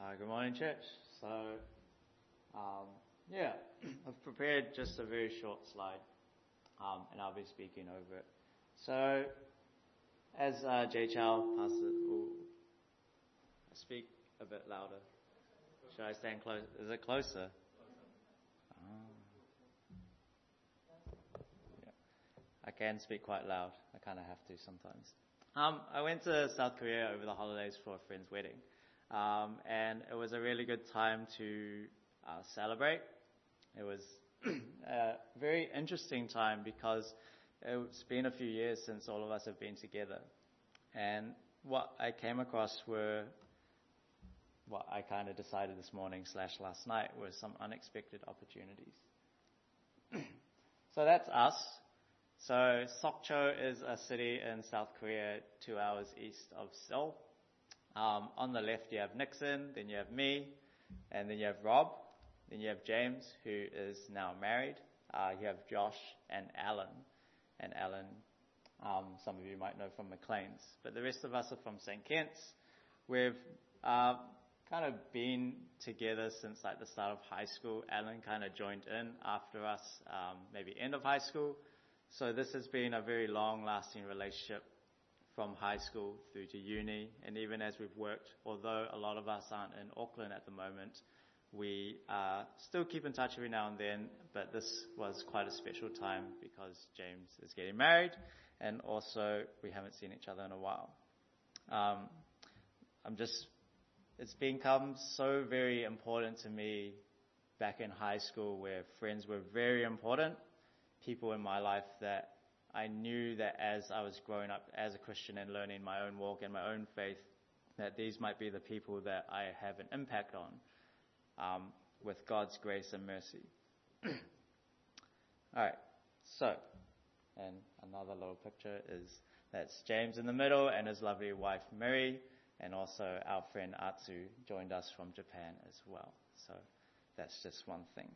Good morning, church. I've prepared just a very short slide, and I'll be speaking over it. So, as Jay Chow passes it, will speak a bit louder. Should I stand close? Is it closer? Yeah. I can speak quite loud. I kind of have to sometimes. I went to South Korea over the holidays for a friend's wedding. And it was a really good time to celebrate. It was a very interesting time because it's been a few years since all of us have been together. And what I came across were what I kind of decided this morning / last night were some unexpected opportunities. So that's us. So Sokcho is a city in South Korea, 2 hours east of Seoul. On the left you have Nixon, then you have me, and then you have Rob, then you have James, who is now married. You have Josh and Alan. And Alan, some of you might know from Maclean's. But the rest of us are from St. Kitts. We've kind of been together since like the start of high school. Alan kind of joined in after us, maybe end of high school. So this has been a very long-lasting relationship from high school through to uni, and even as we've worked, although a lot of us aren't in Auckland at the moment, we still keep in touch every now and then, but this was quite a special time because James is getting married, and also we haven't seen each other in a while. It's become so very important to me back in high school where friends were very important, people in my life that I knew that as I was growing up as a Christian and learning my own walk and my own faith, that these might be the people that I have an impact on with God's grace and mercy. Alright, so, and another little picture that's James in the middle and his lovely wife Mary, and also our friend Atsu joined us from Japan as well. So that's just one thing.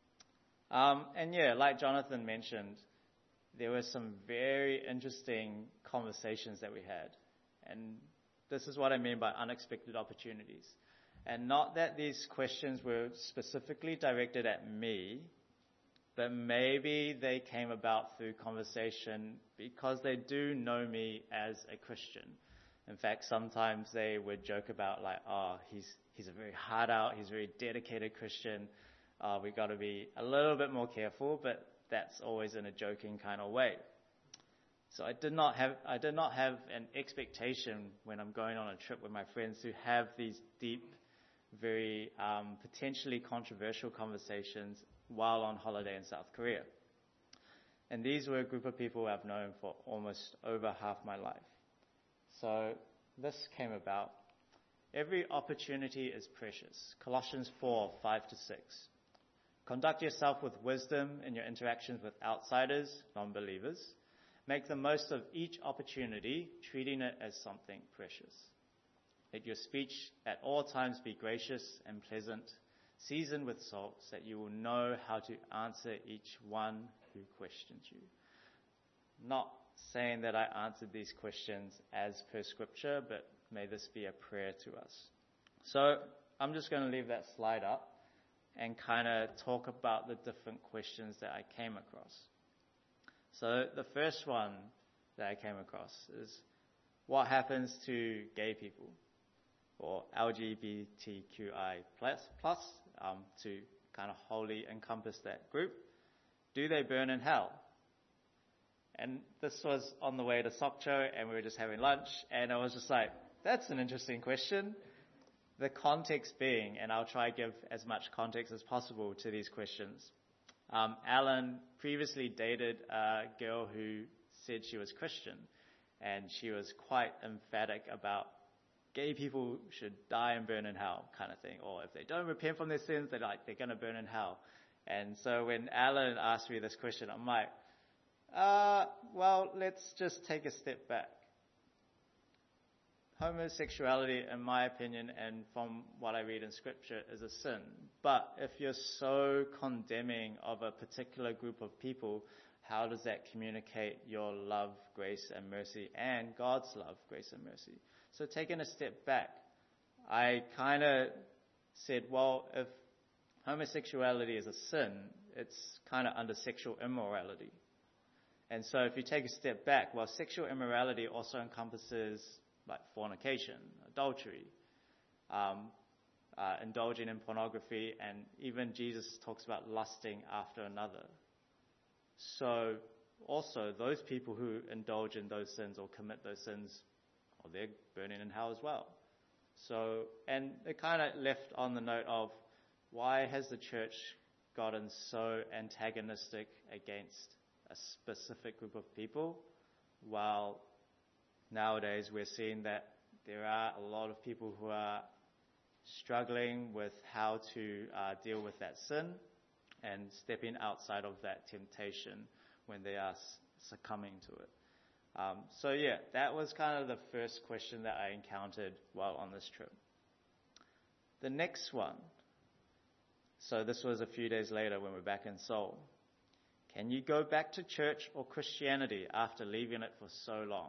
Like Jonathan mentioned, there were some very interesting conversations that we had. And this is what I mean by unexpected opportunities. And not that these questions were specifically directed at me, but maybe they came about through conversation because they do know me as a Christian. In fact, sometimes they would joke about like, he's a very hard out, he's a very dedicated Christian. We've got to be a little bit more careful, but that's always in a joking kind of way. So I did not have an expectation when I'm going on a trip with my friends to have these deep, very potentially controversial conversations while on holiday in South Korea. And these were a group of people I've known for almost over half my life. So this came about. Every opportunity is precious. Colossians 4:5-6. Conduct yourself with wisdom in your interactions with outsiders, non-believers. Make the most of each opportunity, treating it as something precious. Let your speech at all times be gracious and pleasant, seasoned with salt, so that you will know how to answer each one who questions you. Not saying that I answered these questions as per scripture, but may this be a prayer to us. So I'm just going to leave that slide up and kind of talk about the different questions that I came across. So the first one that I came across is, what happens to gay people, or LGBTQI+, to kind of wholly encompass that group? Do they burn in hell? And this was on the way to Sokcho, and we were just having lunch, and I was just like, that's an interesting question. The context being, and I'll try to give as much context as possible to these questions. Alan previously dated a girl who said she was Christian, and she was quite emphatic about gay people should die and burn in hell kind of thing, or if they don't repent from their sins, they're going to burn in hell. And so when Alan asked me this question, I'm like, well, let's just take a step back. Homosexuality, in my opinion, and from what I read in scripture, is a sin. But if you're so condemning of a particular group of people, how does that communicate your love, grace, and mercy, and God's love, grace, and mercy? So taking a step back, I kind of said, well, if homosexuality is a sin, it's kind of under sexual immorality. And so if you take a step back, well, sexual immorality also encompasses like fornication, adultery, indulging in pornography, and even Jesus talks about lusting after another. So also those people who indulge in those sins or commit those sins, well, they're burning in hell as well. So, and it kind of left on the note of, why has the church gotten so antagonistic against a specific group of people, while nowadays we're seeing that there are a lot of people who are struggling with how to deal with that sin and stepping outside of that temptation when they are succumbing to it. So yeah, that was kind of the first question that I encountered while on this trip. The next one, so this was a few days later when we're back in Seoul. Can you go back to church or Christianity after leaving it for so long?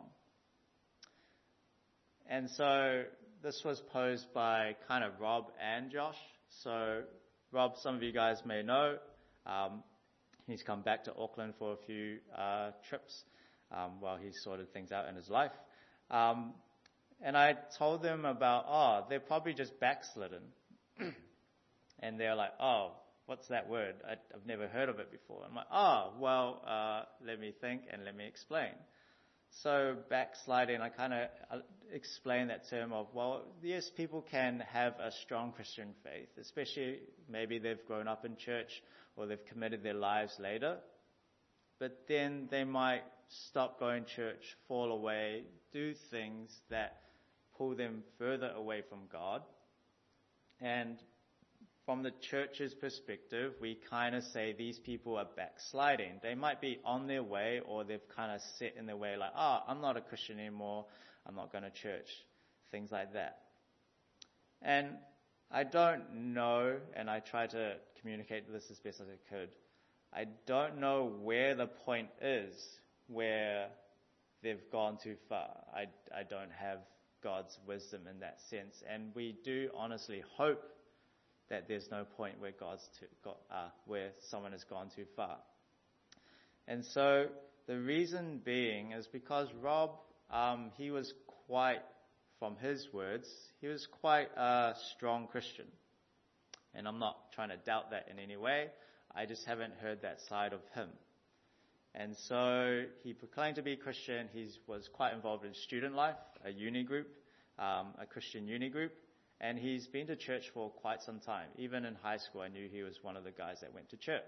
And so this was posed by kind of Rob and Josh. So Rob, some of you guys may know, he's come back to Auckland for a few trips while he sorted things out in his life. And I told them about, they're probably just backslidden. And they're like, what's that word? I've never heard of it before. I'm like, let me think and let me explain. So backsliding, I kind of explain that term of, well, yes, people can have a strong Christian faith, especially maybe they've grown up in church or they've committed their lives later. But then they might stop going to church, fall away, do things that pull them further away from God. And from the church's perspective, we kind of say these people are backsliding. They might be on their way, or they've kind of set in their way like, I'm not a Christian anymore, I'm not going to church, things like that. And I don't know, and I try to communicate this as best as I could, I don't know where the point is where they've gone too far. I don't have God's wisdom in that sense. And we do honestly hope that there's no point where where someone has gone too far. And so the reason being is because Rob, he was quite, from his words, he was quite a strong Christian. And I'm not trying to doubt that in any way. I just haven't heard that side of him. And so he proclaimed to be a Christian. He was quite involved in student life, a uni group, a Christian uni group. And he's been to church for quite some time. Even in high school, I knew he was one of the guys that went to church.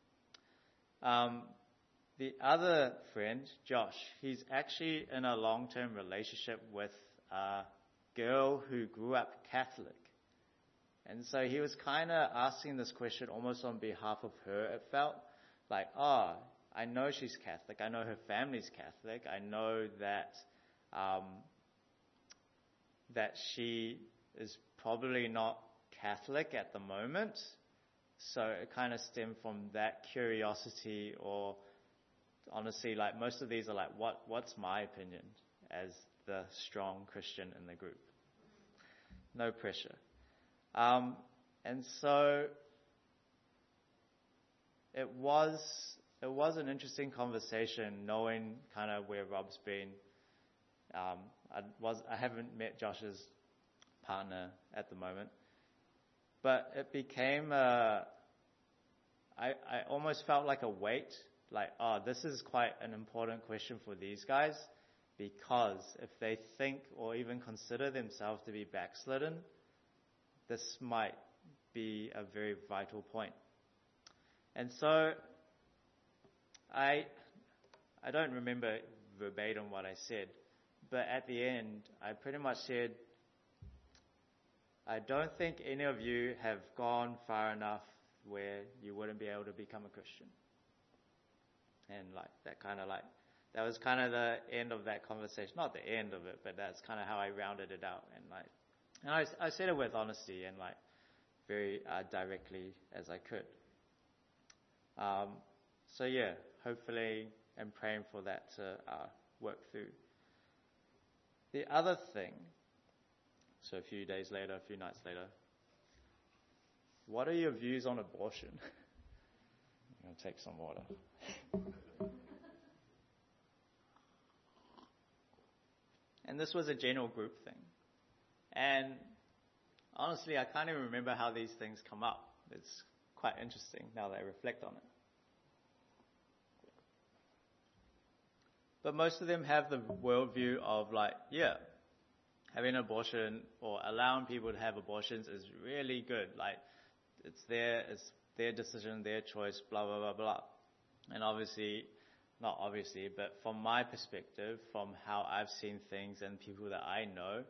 The other friend, Josh, he's actually in a long-term relationship with a girl who grew up Catholic. And so he was kind of asking this question almost on behalf of her. It felt like, I know she's Catholic. I know her family's Catholic. I know that that she is probably not Catholic at the moment. So it kind of stemmed from that curiosity, or honestly, like most of these are like, what's my opinion as the strong Christian in the group? No pressure. And so it was an interesting conversation knowing kind of where Rob's been. I haven't met Josh's partner at the moment, but it became I almost felt like a weight, like, this is quite an important question for these guys, because if they think or even consider themselves to be backslidden, this might be a very vital point. And so I don't remember verbatim what I said, but at the end I pretty much said, I don't think any of you have gone far enough where you wouldn't be able to become a Christian. And that was kind of the end of that conversation. Not the end of it, but that's kind of how I rounded it out. And I said it with honesty and very directly as I could. So yeah, hopefully I'm praying for that to work through. The other thing, so a few days later, a few nights later, what are your views on abortion? I'm going to take some water. And this was a general group thing. And honestly, I can't even remember how these things come up. It's quite interesting now that I reflect on it. But most of them have the worldview of like, yeah, having an abortion or allowing people to have abortions is really good. Like, it's their decision, their choice, blah, blah, blah, blah. And not obviously, but from my perspective, from how I've seen things and people that I know,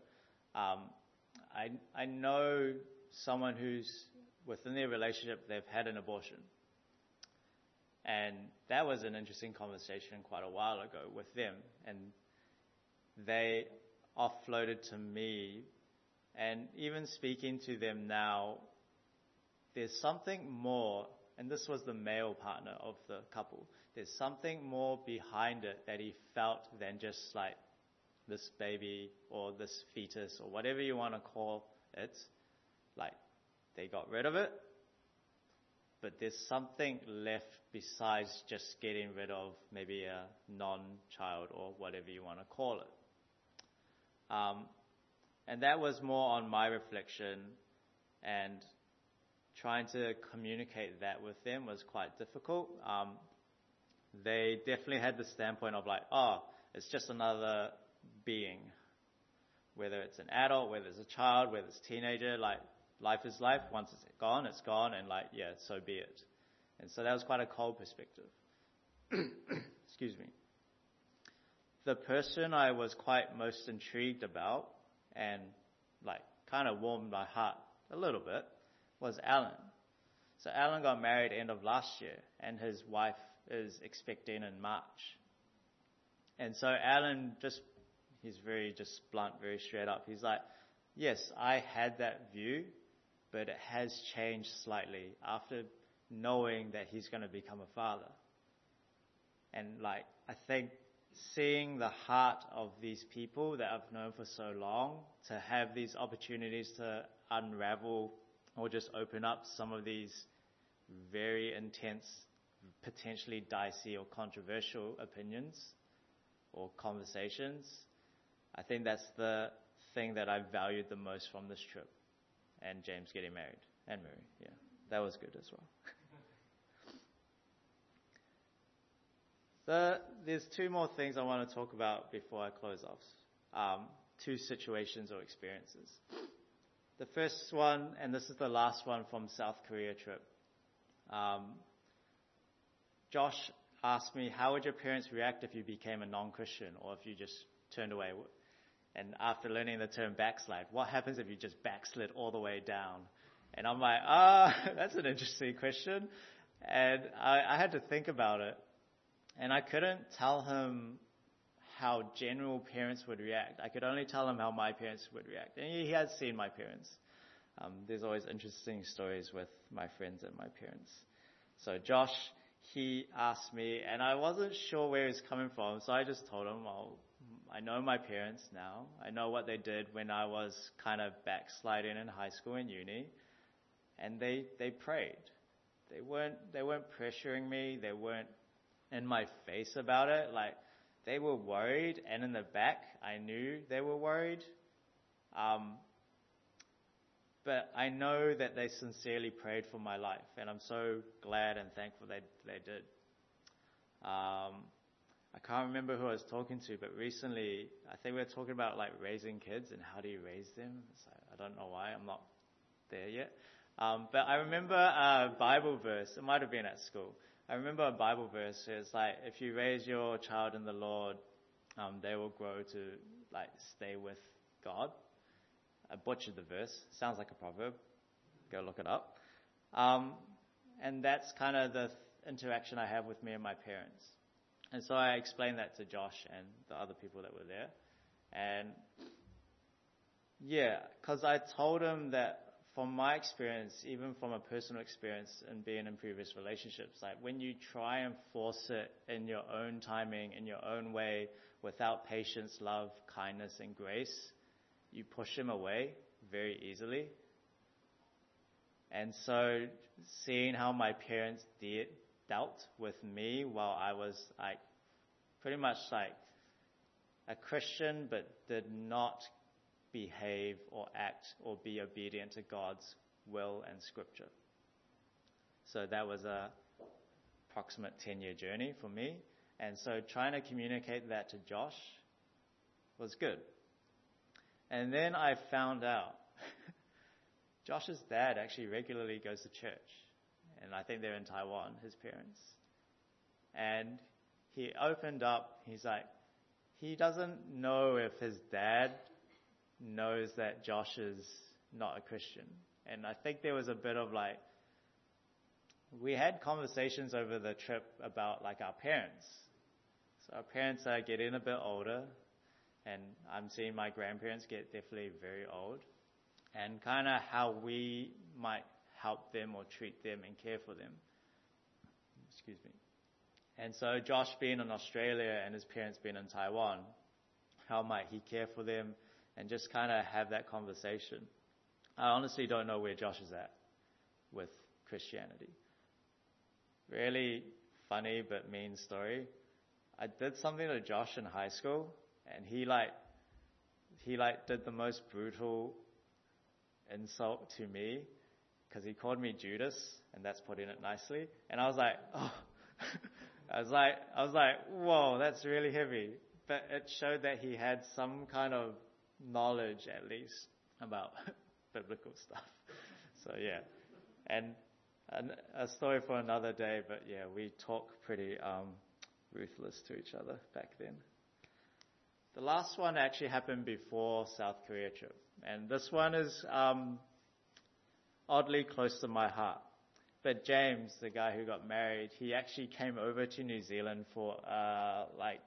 I know someone who's within their relationship, they've had an abortion. And that was an interesting conversation quite a while ago with them. And they offloaded to me, and even speaking to them now, there's something more, and this was the male partner of the couple, there's something more behind it that he felt than just like this baby or this fetus or whatever you want to call it. Like, they got rid of it, but there's something left besides just getting rid of maybe a non-child or whatever you want to call it. And that was more on my reflection, and trying to communicate that with them was quite difficult. They definitely had the standpoint of like, oh, it's just another being. Whether it's an adult, whether it's a child, whether it's a teenager, like, life is life. Once it's gone, and like, yeah, so be it. And so that was quite a cold perspective. Excuse me. The person I was quite most intrigued about and like kind of warmed my heart a little bit was Alan. So Alan got married end of last year, and his wife is expecting in March. And so Alan he's very just blunt, very straight up. He's like, yes, I had that view, but it has changed slightly after knowing that he's going to become a father. And like, I think seeing the heart of these people that I've known for so long, to have these opportunities to unravel or just open up some of these very intense, potentially dicey or controversial opinions or conversations, I think that's the thing that I valued the most from this trip. And James getting married, and Mary, yeah, that was good as well. There's two more things I want to talk about before I close off. Two situations or experiences. The first one, and this is the last one from South Korea trip. Josh asked me, how would your parents react if you became a non-Christian or if you just turned away? And after learning the term backslide, what happens if you just backslid all the way down? And I'm like, that's an interesting question. And I had to think about it. And I couldn't tell him how general parents would react. I could only tell him how my parents would react. And he has seen my parents. There's always interesting stories with my friends and my parents. So Josh, he asked me, and I wasn't sure where he's coming from. So I just told him, I know my parents now. I know what they did when I was kind of backsliding in high school and uni. And they prayed. They weren't pressuring me. They weren't in my face about it. Like, they were worried, and in the back, I knew they were worried. But I know that they sincerely prayed for my life, and I'm so glad and thankful they did. I can't remember who I was talking to, but recently, I think we were talking about like raising kids and how do you raise them. So I don't know why, I'm not there yet. But I remember a Bible verse, it might have been at school. I remember a Bible verse. It's like, if you raise your child in the Lord, they will grow to like stay with God. I butchered the verse. Sounds like a proverb. Go look it up. And that's kind of the interaction I have with me and my parents. And so I explained that to Josh and the other people that were there. And yeah, because I told him that from my experience, even from a personal experience and being in previous relationships, like when you try and force it in your own timing, in your own way, without patience, love, kindness, and grace, you push him away very easily. And so seeing how my parents dealt with me while I was like pretty much like a Christian but did not behave or act or be obedient to God's will and scripture. So that was a approximate 10-year journey for me. And so trying to communicate that to Josh was good. And then I found out Josh's dad actually regularly goes to church. And I think they're in Taiwan, his parents. And he opened up, he's like, he doesn't know if his dad knows that Josh is not a Christian. And I think there was a bit of like, we had conversations over the trip about like our parents. So our parents are getting a bit older, and I'm seeing my grandparents get definitely very old, and kind of how we might help them or treat them and care for them. Excuse me. And so Josh being in Australia and his parents being in Taiwan, how might he care for them and just kind of have that conversation? I honestly don't know where Josh is at with Christianity. Really funny but mean story. I did something to Josh in high school, and he did the most brutal insult to me because he called me Judas, and that's putting it nicely. And I was like, oh, I was like, whoa, that's really heavy. But it showed that he had some kind of knowledge, at least, about biblical stuff. So yeah, and a story for another day. But yeah, we talk pretty ruthless to each other back then. The last one actually happened before South Korea trip, and this one is oddly close to my heart. But James, the guy who got married, he actually came over to New Zealand for like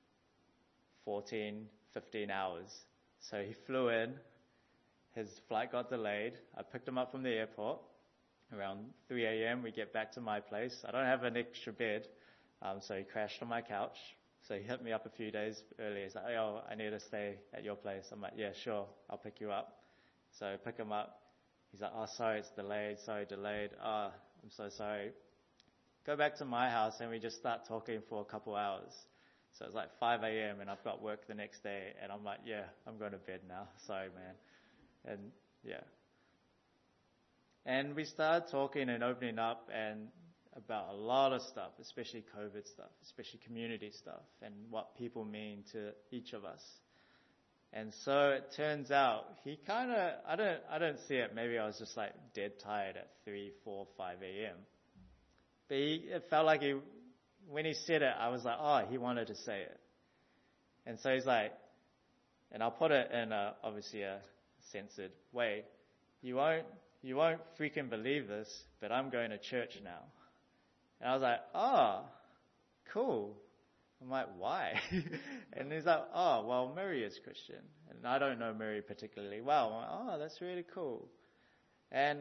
14, 15 hours. So he flew in, his flight got delayed. I picked him up from the airport. Around 3 a.m. we get back to my place. I don't have an extra bed, so he crashed on my couch. So he hit me up a few days earlier. He's like, oh, I need to stay at your place. I'm like, yeah, sure, I'll pick you up. So I pick him up. He's like, oh, sorry, it's delayed. Sorry, delayed. Oh, I'm so sorry. Go back to my house, and we just start talking for a couple hours. So it's like 5 a.m. and I've got work the next day. And I'm like, yeah, I'm going to bed now. Sorry, man. And yeah. And we started talking and opening up and about a lot of stuff, especially COVID stuff, especially community stuff, and what people mean to each of us. And so it turns out he kind of, I don't see it. Maybe I was just like dead tired at 3, 4, 5 a.m. But it felt like when he said it, I was like, oh, he wanted to say it. And so he's like, and I'll put it in obviously a censored way. You won't freaking believe this, but I'm going to church now. And I was like, oh, cool. I'm like, why? And he's like, oh, well, Murray is Christian. And I don't know Murray particularly well. I'm like, oh, that's really cool. And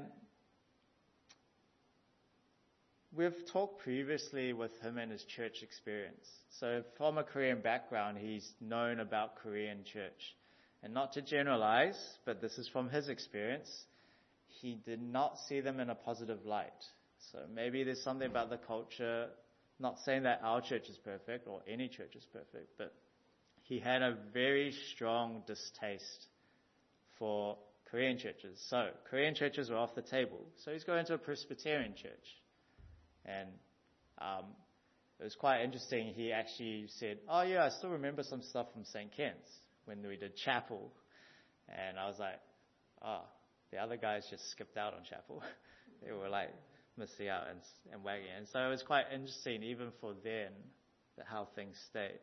we've talked previously with him and his church experience. So from a Korean background, he's known about Korean church. And not to generalize, but this is from his experience, he did not see them in a positive light. So maybe there's something about the culture, not saying that our church is perfect or any church is perfect, but he had a very strong distaste for Korean churches. So Korean churches were off the table. So he's going to a Presbyterian church. And it was quite interesting. He actually said, oh yeah, I still remember some stuff from St. Ken's when we did chapel. And I was like, oh, the other guys just skipped out on chapel. They were like missing out and wagging. And so it was quite interesting, even for then, how things stayed.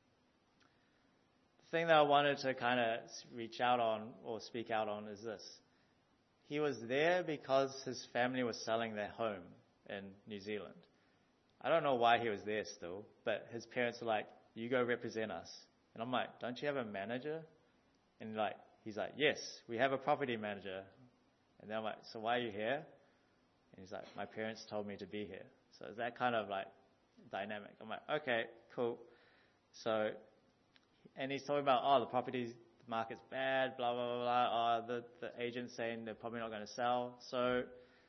The thing that I wanted to kind of reach out on or speak out on is this. He was there because his family was selling their home in New Zealand. I don't know why he was there still, but his parents were like, you go represent us. And I'm like, don't you have a manager? And he's like, yes, we have a property manager. And then I'm like, so why are you here? And he's like, my parents told me to be here. So it's that kind of like dynamic. I'm like, okay, cool. So, and he's talking about, the property market's bad, blah, blah, blah, blah. The agent's saying they're probably not going to sell. So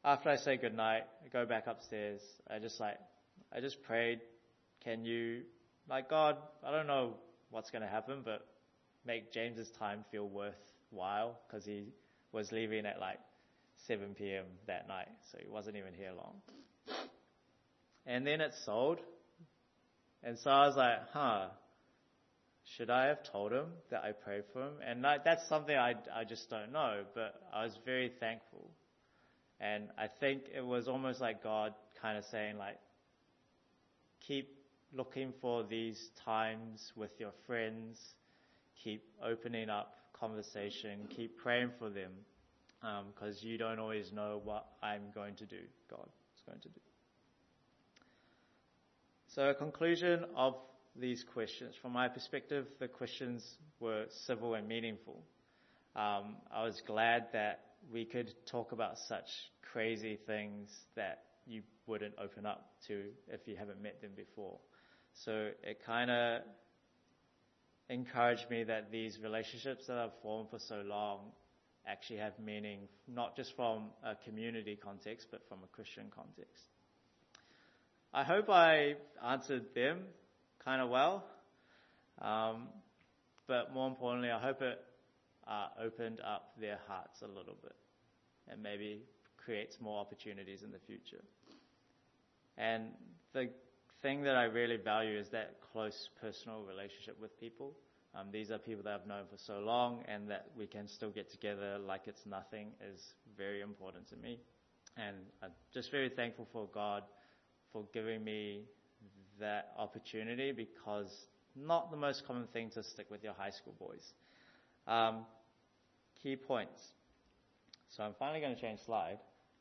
after I say goodnight, I go back upstairs. I just prayed, can you, God, I don't know what's going to happen, but make James's time feel worthwhile, because he was leaving at 7 p.m. that night, so he wasn't even here long. And then it sold. And so I was like, should I have told him that I prayed for him? And that's something I just don't know, but I was very thankful. And I think it was almost like God kind of saying, keep looking for these times with your friends, keep opening up conversation, keep praying for them, because you don't always know what I'm going to do, God is going to do. So a conclusion of these questions. From my perspective, the questions were civil and meaningful. I was glad that we could talk about such crazy things that you wouldn't open up to if you haven't met them before. So it kind of encouraged me that these relationships that I've formed for so long actually have meaning, not just from a community context, but from a Christian context. I hope I answered them kind of well, but more importantly, I hope it opened up their hearts a little bit and maybe creates more opportunities in the future. And the thing that I really value is that close personal relationship with people. These are people that I've known for so long, and that we can still get together like it's nothing is very important to me. And I'm just very thankful for God for giving me that opportunity, because not the most common thing to stick with your high school boys. Key points. So I'm finally going to change slide.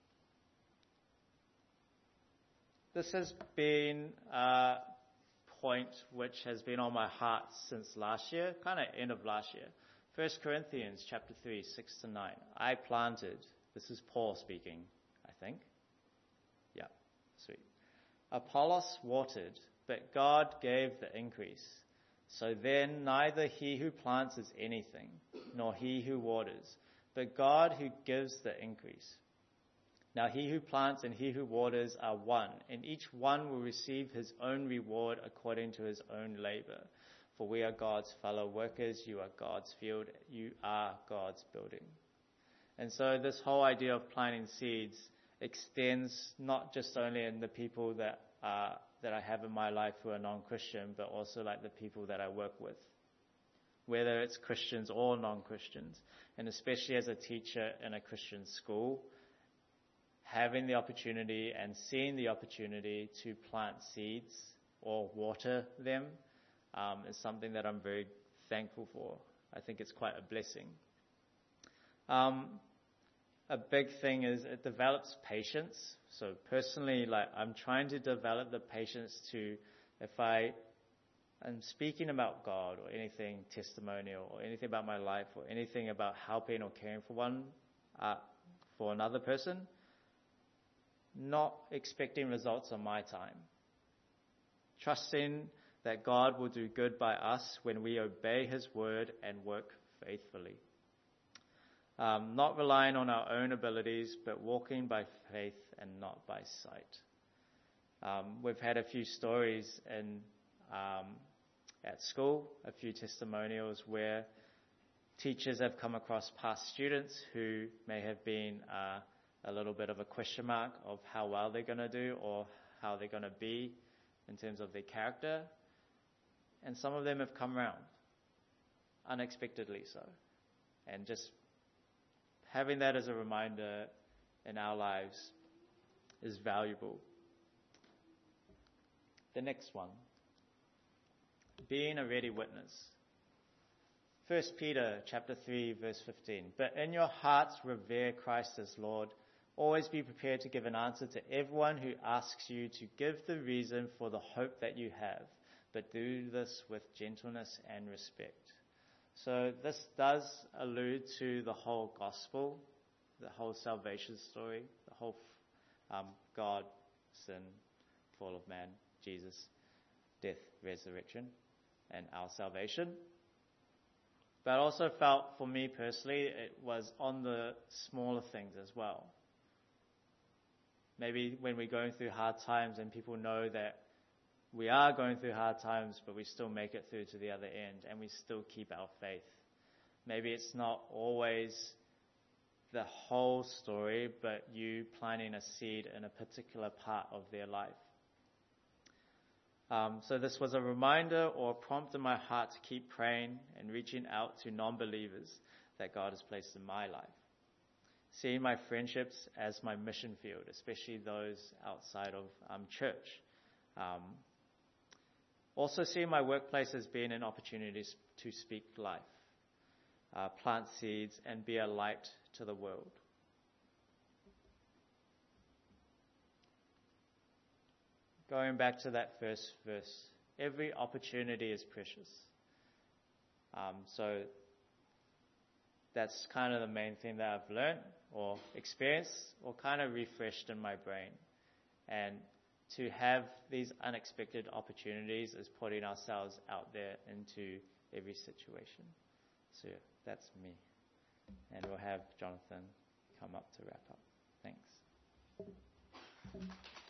This has been a point which has been on my heart since last year, kind of end of last year. 1 Corinthians chapter 3, 6-9. I planted. This is Paul speaking, I think. Yeah, sweet. Apollos watered, but God gave the increase. So then neither he who plants is anything, nor he who waters, but God who gives the increase. Now he who plants and he who waters are one, and each one will receive his own reward according to his own labor. For we are God's fellow workers, you are God's field, you are God's building. And so this whole idea of planting seeds extends not just only in the people that I have in my life who are non-Christian, but also the people that I work with, whether it's Christians or non-Christians. And especially as a teacher in a Christian school, having the opportunity and seeing the opportunity to plant seeds or water them is something that I'm very thankful for. I think it's quite a blessing. A big thing is it develops patience. So personally, I'm trying to develop the patience to, if I'm speaking about God or anything testimonial or anything about my life or anything about helping or caring for another person, not expecting results on my time. Trusting that God will do good by us when we obey his word and work faithfully. Not relying on our own abilities, but walking by faith and not by sight. We've had a few stories at school, a few testimonials where teachers have come across past students who may have been a little bit of a question mark of how well they're going to do or how they're going to be in terms of their character. And some of them have come around, unexpectedly so. And just having that as a reminder in our lives is valuable. The next one, being a ready witness. 1 Peter chapter 3, verse 15. But in your hearts revere Christ as Lord. Always be prepared to give an answer to everyone who asks you to give the reason for the hope that you have, but do this with gentleness and respect. So this does allude to the whole gospel, the whole salvation story, the whole God, sin, fall of man, Jesus, death, resurrection, and our salvation. But I also felt, for me personally, it was on the smaller things as well. Maybe when we're going through hard times and people know that we are going through hard times, but we still make it through to the other end and we still keep our faith. Maybe it's not always the whole story, but you planting a seed in a particular part of their life. So this was a reminder or a prompt in my heart to keep praying and reaching out to non-believers that God has placed in my life. Seeing my friendships as my mission field, especially those outside of church. Also seeing my workplace as being an opportunity to speak life, plant seeds, and be a light to the world. Going back to that first verse, every opportunity is precious. So that's kind of the main thing that I've learned or experienced or kind of refreshed in my brain. And to have these unexpected opportunities is putting ourselves out there into every situation. So yeah, that's me. And we'll have Jonathan come up to wrap up. Thanks.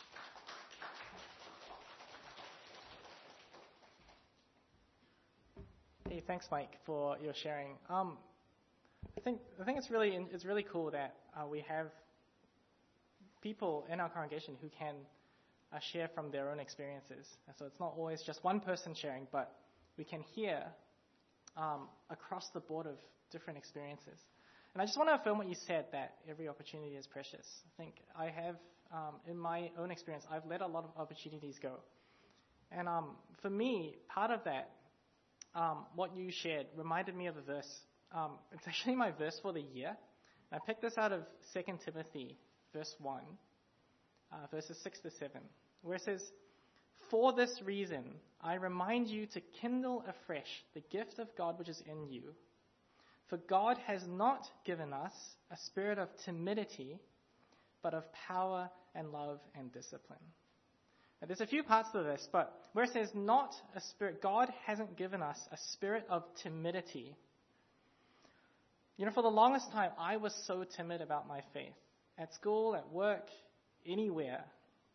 Hey, thanks, Mike, for your sharing. I think it's really cool that we have people in our congregation who can share from their own experiences. So it's not always just one person sharing, but we can hear across the board of different experiences. And I just want to affirm what you said, that every opportunity is precious. I think I have, in my own experience, I've let a lot of opportunities go. And for me, part of that, what you shared reminded me of a verse. It's actually my verse for the year. I picked this out of 2 Timothy, verse 1, verses 6 to 7, where it says, "For this reason, I remind you to kindle afresh the gift of God which is in you. For God has not given us a spirit of timidity, but of power and love and discipline." Now, there's a few parts to this, but where it says not a spirit, God hasn't given us a spirit of timidity. You know, for the longest time, I was so timid about my faith. At school, at work, anywhere.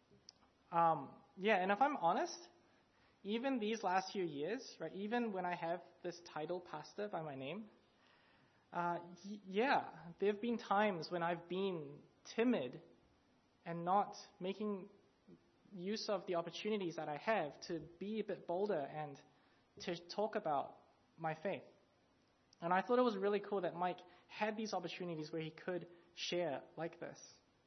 And if I'm honest, even these last few years, right, even when I have this title pastor by my name, there have been times when I've been timid and not making use of the opportunities that I have to be a bit bolder and to talk about my faith. And I thought it was really cool that Mike had these opportunities where he could share like this.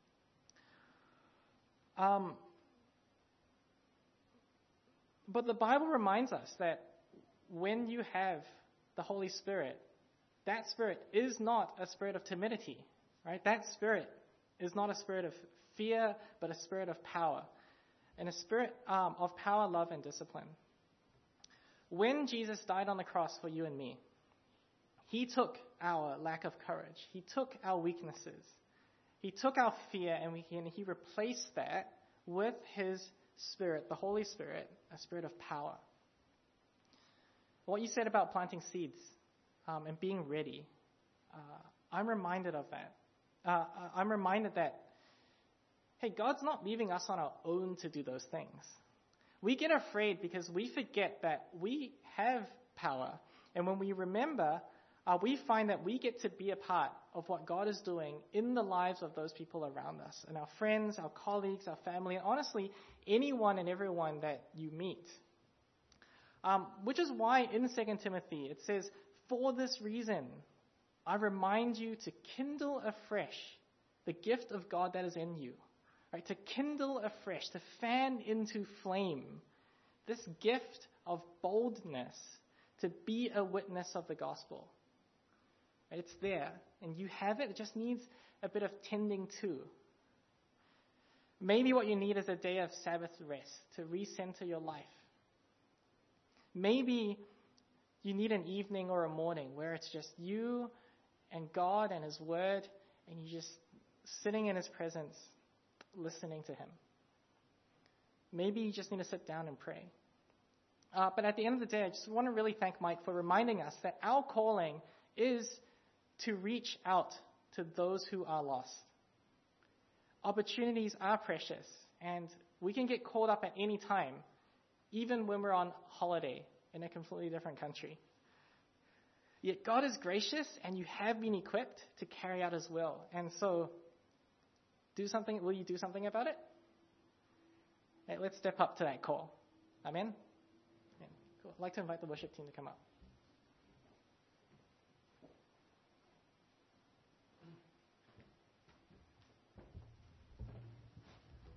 But the Bible reminds us that when you have the Holy Spirit, that spirit is not a spirit of timidity, right? That spirit is not a spirit of fear, but a spirit of power. And a spirit of power, love, and discipline. When Jesus died on the cross for you and me, he took our lack of courage. He took our weaknesses. He took our fear and he replaced that with his Spirit, the Holy Spirit, a spirit of power. What you said about planting seeds and being ready, I'm reminded of that. I'm reminded that, hey, God's not leaving us on our own to do those things. We get afraid because we forget that we have power. And when we remember, we find that we get to be a part of what God is doing in the lives of those people around us, and our friends, our colleagues, our family, and honestly, anyone and everyone that you meet. Which is why in 2 Timothy it says, "For this reason, I remind you to kindle afresh the gift of God that is in you." Right? To kindle afresh, to fan into flame this gift of boldness to be a witness of the gospel. Right? It's there, and you have it. It just needs a bit of tending to. Maybe what you need is a day of Sabbath rest to recenter your life. Maybe you need an evening or a morning where it's just you and God and His Word, and you're just sitting in His presence, listening to Him. Maybe you just need to sit down and pray. But at the end of the day, I just want to really thank Mike for reminding us that our calling is to reach out to those who are lost. opportunities are precious, and we can get caught up at any time, even when we're on holiday in a completely different country. Yet God is gracious, and you have been equipped to carry out His will. And so, will you do something about it? Let's step up to that call. Amen? Cool. I'd like to invite the worship team to come up.